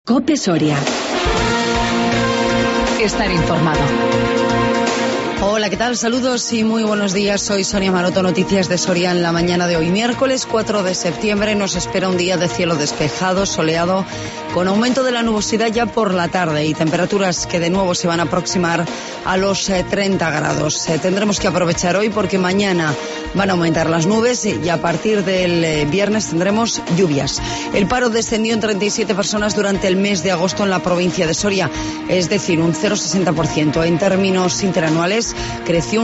COPE Soria. Estar informado. Hola, ¿qué tal? Saludos y muy buenos días. Soy Sonia Maroto, noticias de Soria en la mañana de hoy. Miércoles 4 de septiembre nos espera un día de cielo despejado, soleado, con aumento de la nubosidad ya por la tarde y temperaturas que de nuevo se van a aproximar a los 30 grados. Tendremos que aprovechar hoy porque mañana van a aumentar las nubes y a partir del viernes tendremos lluvias. El paro descendió en 37 personas durante el mes de agosto en la provincia de Soria, es decir, un 0,60%. En términos interanuales, creció un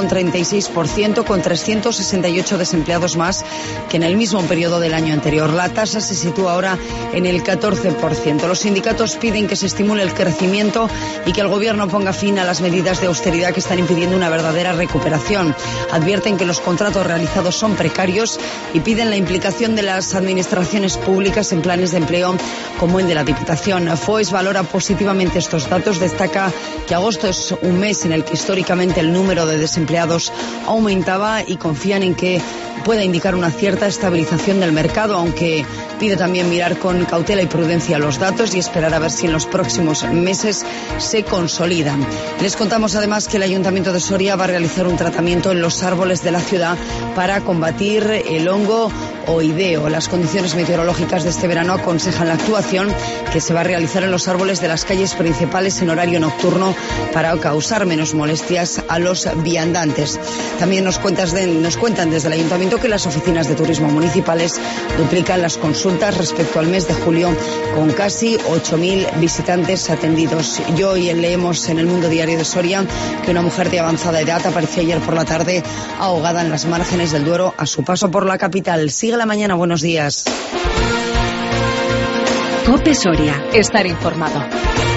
6,36%, con 368 desempleados más que en el mismo periodo del año anterior. La tasa se sitúa ahora en el 14%. Los sindicatos piden que se estimule el crecimiento y que el gobierno ponga fin a las medidas de austeridad que están impidiendo una verdadera recuperación. Advierten que los contratos realizados son precarios y piden la implicación de las administraciones públicas en planes de empleo como el de la Diputación. FOES valora positivamente estos datos, destaca que agosto es un mes en el que históricamente el número de desempleados aumentaba y confían en que pueda indicar una cierta estabilización del mercado, aunque pide también mirar con cautela y prudencia los datos y esperar a ver si en los próximos meses se consolidan. Les contamos además que el Ayuntamiento de Soria va a realizar un tratamiento en los árboles de la ciudad para combatir el hongo oideo. Las condiciones meteorológicas de este verano aconsejan la actuación que se va a realizar en los árboles de las calles principales en horario nocturno para causar menos molestias a los viandantes. También nos cuentan desde el Ayuntamiento que las oficinas de turismo municipales duplican las consultas respecto al mes de julio, con casi 8.000 visitantes atendidos. Y hoy leemos en el Mundo Diario de Soria que una mujer de avanzada edad apareció ayer por la tarde ahogada en las márgenes del Duero a su paso por la capital. Sigue la mañana, buenos días. COPE Soria. Estar informado.